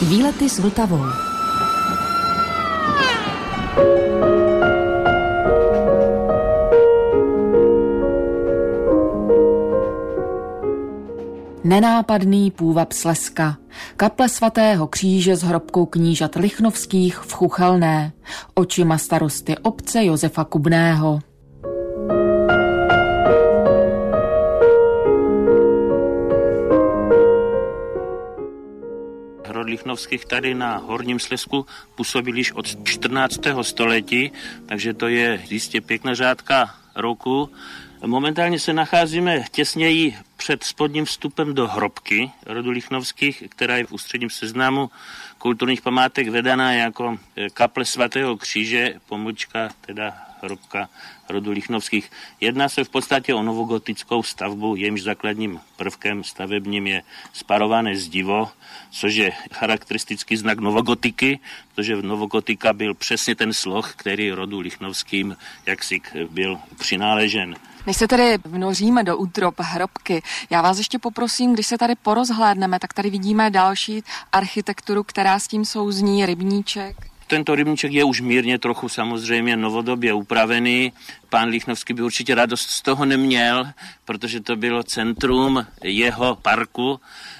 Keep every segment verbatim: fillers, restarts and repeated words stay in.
Výlety s Vltavou. Nenápadný půvab Slezska. Kaple svatého kříže s hrobkou knížat Lichnovských v Chuchelné. Očima starosty obce Josefa Kubného. Rod Lichnovských tady na Horním Slezsku působil již od čtrnáctého století, takže to je jistě pěkná řádka roku. Momentálně se nacházíme těsněji před spodním vstupem do hrobky rodu Lichnovských, která je v ústředním seznamu kulturních památek vedaná jako kaple svatého kříže, pomlčka, teda hrobka rodu Lichnovských. Jedná se v podstatě o novogotickou stavbu, jejímž základním prvkem stavebním je sparované zdivo, což je charakteristický znak novogotiky, protože novogotika byl přesně ten sloh, který rodu Lichnovským jaksi byl přináležen. Než se tady vnoříme do útrop hrobky, já vás ještě poprosím, když se tady porozhlédneme, tak tady vidíme další architekturu, která s tím souzní, rybníček. Tento rybníček je už mírně trochu samozřejmě novodobě upravený. Pán Lichnovský by určitě radost z toho neměl, protože to bylo centrum jeho parku,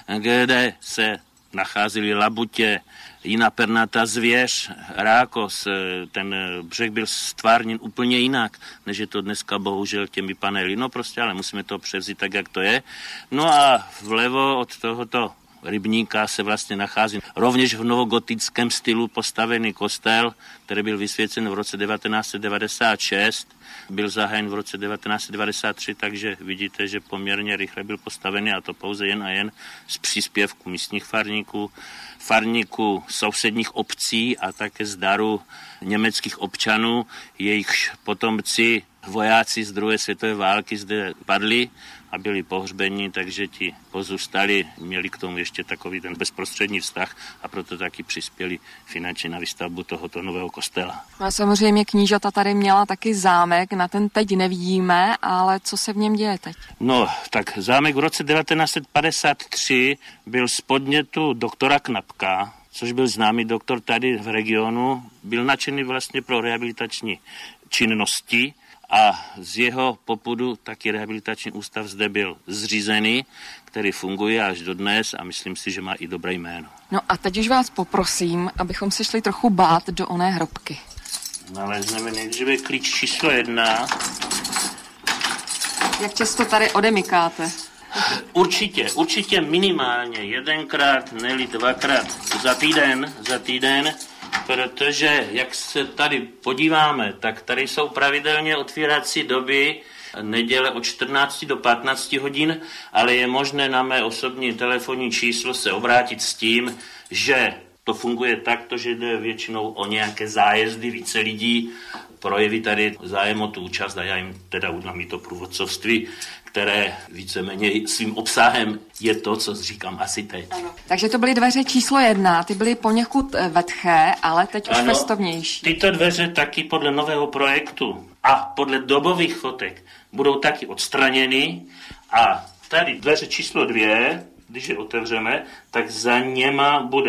kde se nacházely labutě, jiná pernatá zvěř, rákos. Ten břeh byl stvárněn úplně jinak, než je to dneska bohužel těmi panely. No prostě, ale musíme to převzít tak, jak to je. No a vlevo od tohoto rybníka se vlastně nachází rovněž v novogotickém stylu postavený kostel, který byl vysvěcen v roce devatenáct set devadesát šest, byl zahájen v roce devatenáct set devadesát tři, takže vidíte, že poměrně rychle byl postavený, a to pouze jen a jen z příspěvku místních farníků, farníků sousedních obcí a také z daru německých občanů, jejichž potomci vojáci z druhé světové války zde padli a byli pohřbeni, takže ti pozůstali měli k tomu ještě takový ten bezprostřední vztah a proto taky přispěli finančně na výstavbu tohoto nového kostela. A samozřejmě knížata tady měla taky zámek, na ten teď nevidíme, ale co se v něm děje teď? No, tak zámek v roce devatenáct set padesát tři byl z podnětu doktora Knapka, což byl známý doktor tady v regionu, byl nadšený vlastně pro rehabilitační činnosti, a z jeho popudu taky rehabilitační ústav zde byl zřízený, který funguje až dodnes a myslím si, že má i dobré jméno. No a teď už vás poprosím, abychom se šli trochu bát do oné hrobky. Nalezneme nejdříve klíč číslo jedna. Jak často tady odemykáte? Určitě, určitě minimálně jedenkrát, ne-li dvakrát za týden, za týden, protože jak se tady podíváme, tak tady jsou pravidelně otvírací doby neděle od čtrnácti do patnácti hodin, ale je možné na mé osobní telefonní číslo se obrátit s tím, že to funguje takto, že jde většinou o nějaké zájezdy, více lidí, projeví tady zájem o tu účast a já jim teda udělám i to průvodcovství, které víceméně svým obsahem je to, co říkám asi teď. Ano. Takže to byly dveře číslo jedna, ty byly poněkud vetché, ale teď už ano, festovnější. Tyto dveře taky podle nového projektu a podle dobových fotek budou taky odstraněny a tady dveře číslo dvě, když je otevřeme, tak za něma bude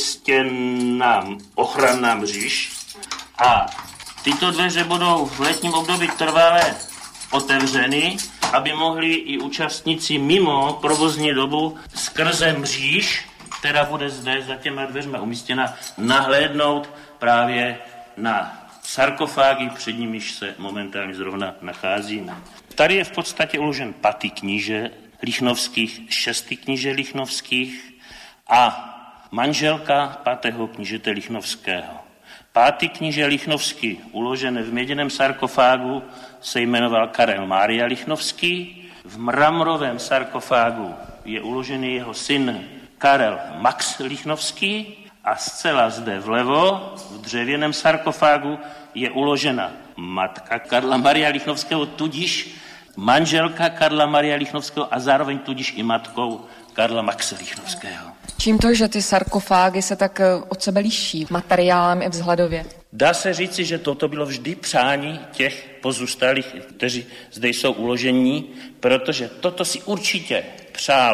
umístěna ochranná mříž a tyto dveře budou v letním období trvale otevřeny, aby mohli i účastníci mimo provozní dobu skrze mříž, která bude zde za těma dveřma umístěna, nahlédnout právě na sarkofágy, před nimiž se momentálně zrovna nacházíme. Tady je v podstatě uložen pátý kníže Lichnovských, šestý kníže Lichnovských a manželka pátého knížete Lichnovského. Pátý kníže Lichnovský, uložený v měděném sarkofágu, se jmenoval Karel Mária Lichnovský. V mramorovém sarkofágu je uložený jeho syn Karel Max Lichnovský a zcela zde vlevo v dřevěném sarkofágu je uložena matka Karla Maria Lichnovského, tudíž manželka Karla Maria Lichnovského a zároveň tudíž i matkou Karla Maxe Lichnovského. Čím to, že ty sarkofágy se tak od sebe liší materiálem i vzhledově? Dá se říci, že toto bylo vždy přání těch pozůstalých, kteří zde jsou uložení, protože toto si určitě přál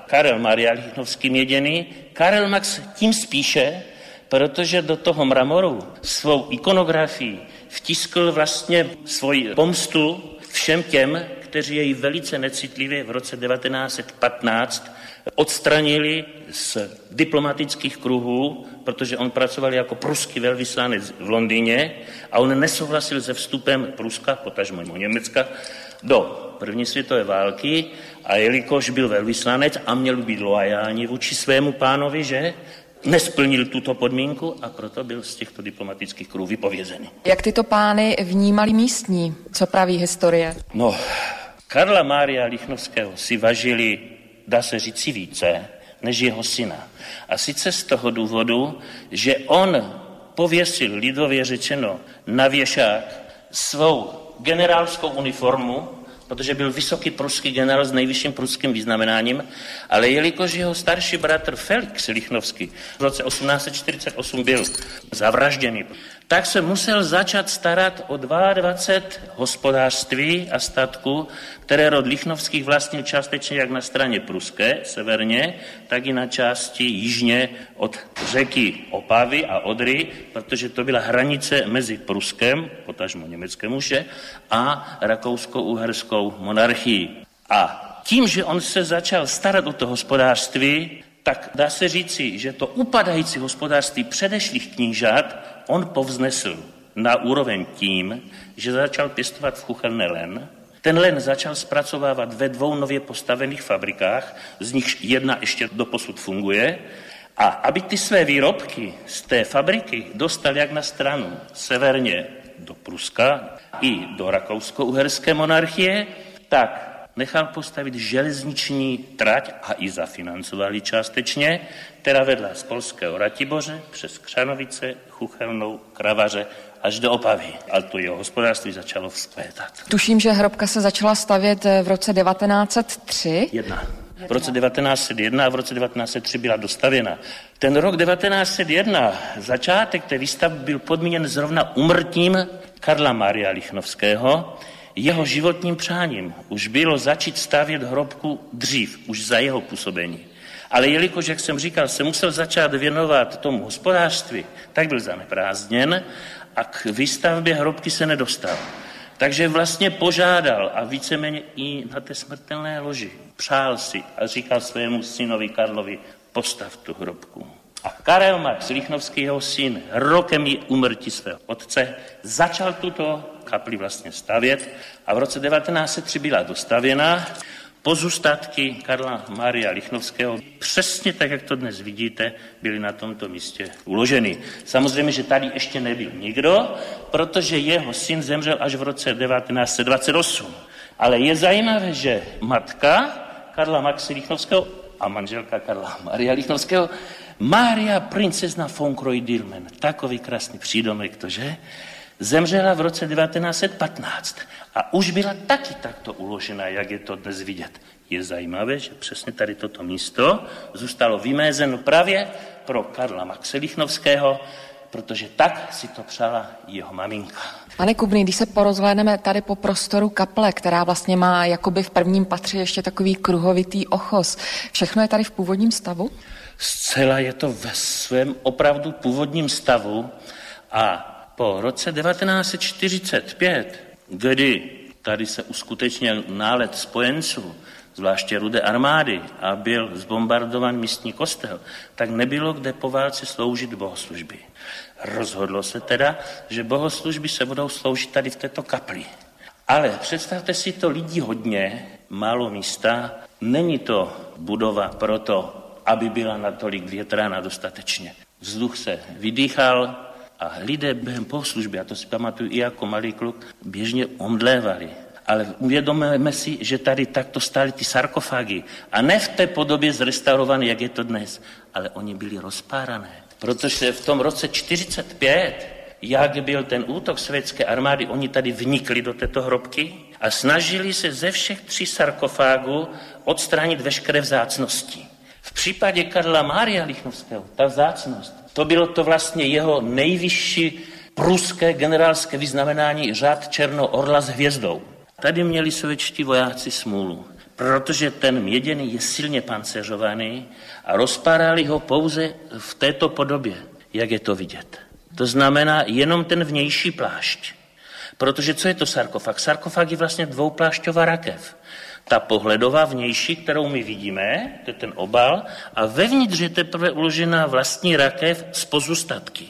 Karel Maria Lichnowský měděný. Karel Max tím spíše, protože do toho mramoru svou ikonografii vtiskl vlastně svoji pomstu všem těm, kteří jej velice necitlivě v roce devatenáct set patnáct odstranili z diplomatických kruhů, protože on pracoval jako pruský velvyslanec v Londýně a on nesouhlasil se vstupem Pruska, potažmo Německa, do první světové války a jelikož byl velvyslanec a měl být loajální vůči svému pánovi, že nesplnil tuto podmínku a proto byl z těchto diplomatických kruhů vypovězený. Jak tyto pány vnímali místní? Co praví historie? No, Karla Mária Lichnowského si važili, dá se říci, více než jeho syna. A sice z toho důvodu, že on pověsil lidově řečeno na věšák svou generálskou uniformu, protože byl vysoký pruský generál s nejvyšším pruským vyznamenáním, ale jelikož jeho starší bratr Felix Lichnowský v roce osmnáct set čtyřicet osm byl zavražděný, tak se musel začat starat o dvacet dva hospodářství a statků, které rod Lichnowských vlastnil částečně jak na straně pruské, severně, tak i na části jižně od řeky Opavy a Odry, protože to byla hranice mezi Pruskem, potažmo německém muže, a rakousko-uherskou monarchií. A tím, že on se začal starat o to hospodářství, tak dá se říci, že to upadající hospodářství předešlých knížat on povznesl na úroveň tím, že začal pěstovat v Chuchelné len. Ten len začal zpracovávat ve dvou nově postavených fabrikách, z nichž jedna ještě doposud funguje. A aby ty své výrobky z té fabriky dostal jak na stranu severně do Pruska i do rakousko-uherské monarchie, tak nechal postavit železniční trať a i zafinancovali částečně, která vedla z polského Ratiboře přes Křanovice, Chuchelnou, Kravaře až do Opavy. A to jeho hospodářství začalo vzkvétat. Tuším, že hrobka se začala stavět v roce devatenáct set tři. Jedna. V roce devatenáct set jedna a v roce devatenáct set tři byla dostavěna. Ten rok devatenáct set jedna, začátek té výstavby byl podmíněn zrovna úmrtím Karla Mária Lichnowského. Jeho životním přáním už bylo začít stavět hrobku dřív, už za jeho působení. Ale jelikož, jak jsem říkal, se musel začát věnovat tomu hospodářství, tak byl zaneprázdněn a k výstavbě hrobky se nedostal. Takže vlastně požádal a víceméně i na té smrtelné loži přál si a říkal svému synovi Karlovi, postav tu hrobku. A Karel Max Lichnowský, jeho syn, rokem i úmrtí svého otce, začal tuto kapli vlastně stavět a v roce devatenáct set tři byla dostavěna. Pozůstatky Karla Mária Lichnowského, přesně tak, jak to dnes vidíte, byly na tomto místě uloženy. Samozřejmě, že tady ještě nebyl nikdo, protože jeho syn zemřel až v roce devatenáct set dvacet osm. Ale je zajímavé, že matka Karla Maxe Lichnowského a manželka Karla Mária Lichnowského, Mária princezna von Kroy-Dilmen, takový krásný přídomek, tože, zemřela v roce devatenáct set patnáct a už byla taky takto uložena, jak je to dnes vidět. Je zajímavé, že přesně tady toto místo zůstalo vymezeno právě pro Karla Maxe Lichnowského, protože tak si to přála jeho maminka. Pane Kubný, když se porozhlédneme tady po prostoru kaple, která vlastně má jakoby v prvním patře ještě takový kruhovitý ochos, všechno je tady v původním stavu? Zcela je to ve svém opravdu původním stavu a po roce devatenáct set čtyřicet pět, kdy tady se uskutečnil nálet spojenců, zvláště Rudé armády, a byl zbombardovan místní kostel, tak nebylo kde po válce sloužit bohoslužby. Rozhodlo se teda, že bohoslužby se budou sloužit tady v této kapli. Ale představte si to, lidí hodně, málo místa, není to budova proto, aby byla natolik větrána dostatečně. Vzduch se vydýchal a lidé během bohoslužby, a to si pamatuju i jako malý kluk, běžně omdlévali. Ale uvědomíme si, že tady takto stály ty sarkofágy. A ne v té podobě zrestaurované, jak je to dnes, ale oni byli rozpárané. Protože v tom roce čtyřicet pět, jak byl ten útok sovětské armády, oni tady vnikli do této hrobky a snažili se ze všech tří sarkofágů odstranit veškeré vzácnosti. V případě Karla Mária Lichnowského, ta vzácnost, to bylo to vlastně jeho nejvyšší pruské generálské vyznamenání řád Černého orla s hvězdou. Tady měli sovětští vojáci smůlu, protože ten měděný je silně pancéřovaný a rozpárali ho pouze v této podobě, jak je to vidět. To znamená jenom ten vnější plášť. Protože co je to sarkofag? Sarkofag je vlastně dvouplášťová rakev. Ta pohledová vnější, kterou my vidíme, to je ten obal, a vevnitř je teprve uložená vlastní rakev z pozůstatky.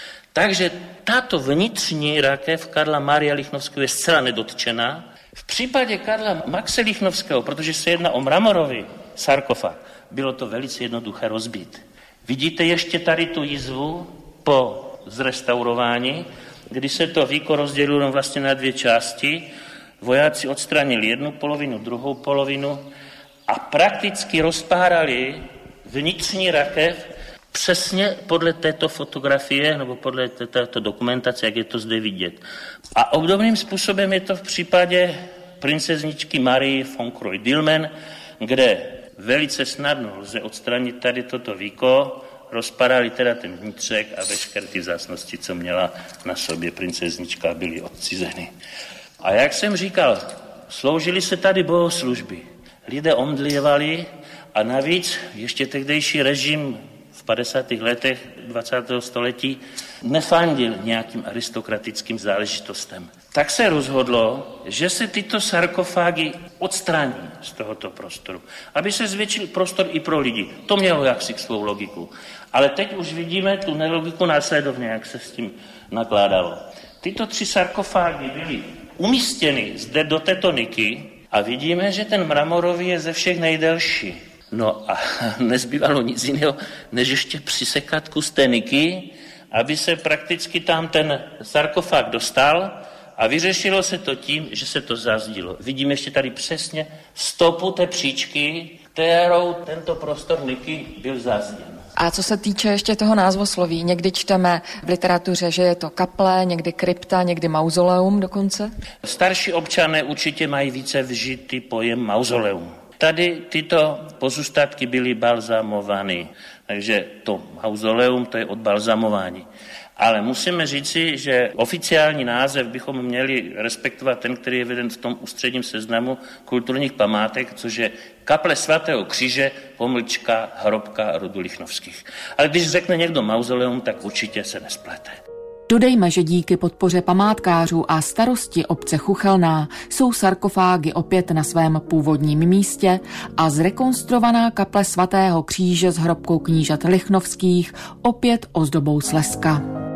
Takže tato vnitřní rakev Karla Maria Lichnowského je zcela nedotčená. V případě Karla Maxe Lichnowského, protože se jedná o mramorový sarkofag, bylo to velice jednoduché rozbít. Vidíte ještě tady tu jizvu po zrestaurování, kdy se to víko rozdělilo vlastně na dvě části. Vojáci odstranili jednu polovinu, druhou polovinu a prakticky rozpárali vnitřní rakev přesně podle této fotografie nebo podle této dokumentace, jak je to zde vidět. A obdobným způsobem je to v případě princezničky Marie von Kroy-Dillmann, kde velice snadno lze odstranit tady toto víko, rozpadali teda ten vnitřek a veškeré ty vzácnosti, co měla na sobě princeznička, byly odcizeny. A jak jsem říkal, sloužili se tady bohoslužby. Lidé omdlívali a navíc ještě tehdejší režim v padesátých letech dvacátého století nefandil nějakým aristokratickým záležitostem. Tak se rozhodlo, že se tyto sarkofágy odstraní z tohoto prostoru, aby se zvětšil prostor i pro lidi. To mělo jaksi svou logiku. Ale teď už vidíme tu nelogiku následovně, jak se s tím nakládalo. Tyto tři sarkofágy byly umístěny zde do této niky a vidíme, že ten mramorový je ze všech nejdelší. No a nezbývalo nic jiného, než ještě přisekat kus té niky, aby se prakticky tam ten sarkofág dostal a vyřešilo se to tím, že se to zazdilo. Vidíme ještě tady přesně stopu té příčky, kterou tento prostor niky byl zazděn. A co se týče ještě toho názvosloví, někdy čteme v literatuře, že je to kaple, někdy krypta, někdy mauzoleum dokonce? Starší občané určitě mají více vžitý pojem mauzoleum. Tady tyto pozůstatky byly balzamovány, takže to mauzoleum, to je odbalzamování. Ale musíme říci, že oficiální název bychom měli respektovat ten, který je veden v tom ústředním seznamu kulturních památek, což je kaple svatého kříže, pomlčka, hrobka rodu Lichnovských. Ale když řekne někdo mauzoleum, tak určitě se nesplete. Dodejme, že díky podpoře památkářů a starosti obce Chuchelná jsou sarkofágy opět na svém původním místě a zrekonstruovaná kaple svatého kříže s hrobkou knížat Lichnovských opět ozdobou Slezska.